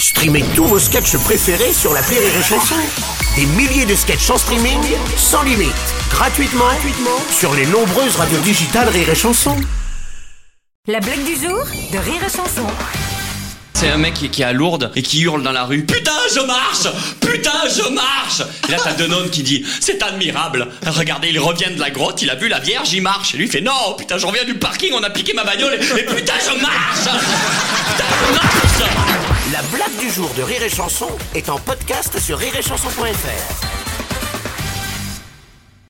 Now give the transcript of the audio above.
Streamez tous vos sketchs préférés sur l'appli Rire et Chanson. Des milliers de sketchs en streaming, sans limite, gratuitement sur les nombreuses radios digitales Rire et Chanson. La blague du jour de Rire et Chanson. C'est un mec qui est à Lourdes et qui hurle dans la rue: putain je marche, putain je marche. Et là t'as Denon qui dit: c'est admirable, regardez, il revient de la grotte, il a vu la Vierge, il marche. Et lui fait: non putain, je reviens du parking, on a piqué ma bagnole et putain je marche, putain je marche. La blague du jour de Rire et Chanson est en podcast sur rireetchanson.fr.